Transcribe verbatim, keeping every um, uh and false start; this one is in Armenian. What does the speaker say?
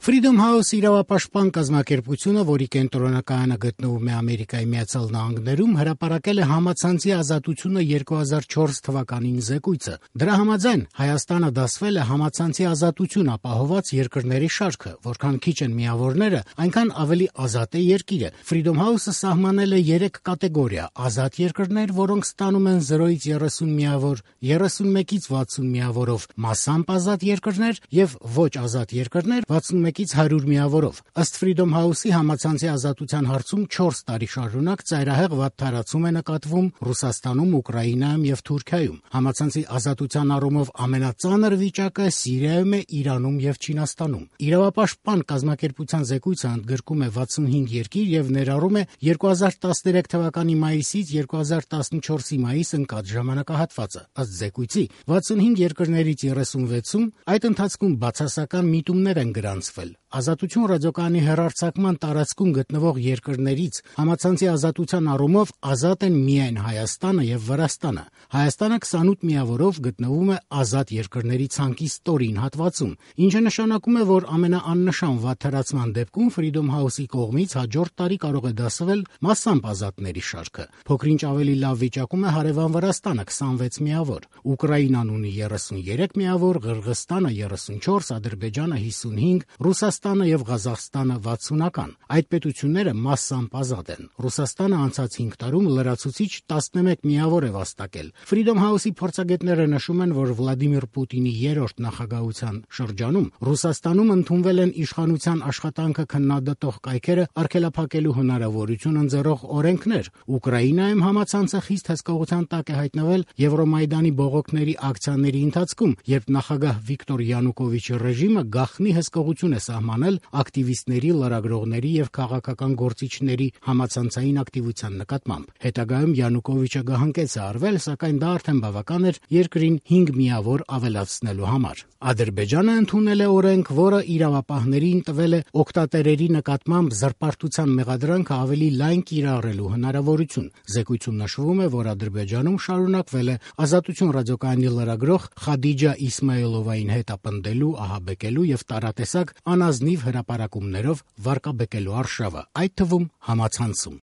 Freedom House իրավապաշտպան կազմակերպությունը, որի կենտրոնակայանը գտնվում է Ամերիկայի Միացյալ Նահանգներում, հրապարակել է համացանցի ազատությունը երկու հազար չորս թվականին զեկույցը։ Դրա համաձայն Հայաստանը դասվել է համացանցի ազատություն ապահովված երկրների շարքը, որքան քիչ են միավորները, այնքան ավելի ազատ է երկիրը։ Freedom House-ը սահմանել է երեք կատեգորիա՝ ազատ երկրներ, որոնք ստանում են զրոյից երեսուն միավոր, երեսունմեկից վաթսուն միավորով, մասամբ ազատ երկրներ եւ ոչ ազատ երկրներ վաթսունմեկից հարյուր միավորով։ Ըստ Freedom House-ի համացանցի ազատության հարցում չորս տարի շարունակ ծայրահեղ վատթարացում է նկատվում Ռուսաստանում, Ուկրաինայում եւ Թուրքիայում։ Համացանցի ազատության առումով ամենածանր վիճակը Սիրիայում է, Իրանում եւ Չինաստանում։ Իրավապաշտպան կազմակերպության զեկույցը ընդգրկում է վաթսունհինգ երկիր եւ ներառում է երկու հազար տասներեք թվականի մայիսից երկու հազար տասնչորսի մայիս ընկած ժամանակահատվածը։ Ըստ զեկույցի վաթսունհինգ երկրներից երեսունվեցում այդ ընթացքում բացասական միտումներ են գրանցվել։ Ազատություն ռադիոկայանի հեռարձակման տարածքում գտնվող երկրներից համացանցի ազատության առումով ազատ են միայն Հայաստանը եւ Վրաստանը։ Հայաստանը քսանութ միավորով գտնվում է ազատ երկրների ցանկի ստորին հատվածում, ինչը նշանակում է, որ ամենաաննշան վատթարացման դեպքում Freedom House-ի կողմից հաջորդ տարի կարող է դասվել մասամբ ազատների շարքը։ Փոքրինչ ավելի լավ վիճակում է հարևան Վրաստանը քսանվեց միավոր, Ուկրաինան ունի երեսուներեք միավոր, Ղրղստանը երեսունչորս, Ադրբեջանը հիսունհինգ, Ռուսաստանը եւ Ղազախստանը վաթսունական։ Այդ պետությունները մասամբ ազատ են։ Ռուսաստանը անցած հինգ տարում լրացուցիչ տասնմեկ միավոր է վաստակել։ Freedom House-ի փորձագետները նշում են, որ Վլադիմիր Պուտինի երրորդ նախագահության շրջանում Ռուսաստանում ընդունվել են իշխանության աշխատանքը քննադատող կայքերը արգելափակելու հնարավորություն ընձեռող օրենքներ։ Ուկրաինայում համացանցը խիստ հսկողության տակ է հայտնվել Եվրոմայդանի բողոքների ակցիաների ընթացքում, երբ նախագահ Վիկտոր Յանուկովիչի ռեժիմը գաղտնի հսկողություն է սահմանել ակտիվիստների, լրագրողների եւ քաղաքական գործիչների համացանցային ակտիվության նկատմամբ։ Հետագայում Յանուկովիչը գահանքեց է արվել, սակայն դա արդեն բավական էր երկրին հինգ միավոր ավելացնելու համար։ Ադրբեջանը ընդունել է օրենք, որը իրավապահներին տվել է օգտատերերի նկատմամբ զրպարտության մեղադրանքը ավելի լայն կիրառելու հնարավորություն։ Զեկույցում նշվում է, որ Ադրբեջանում շարունակվել է Ազատություն ռադիոկայանի լրագրող Խադիջա Իսմայիլովային հետ ապնդելու, ահաբեկելու եւ տարատեսակ անազնիվ հրապարակումներով վարկաբեկելու արշավը, այդ թվում համացանցում։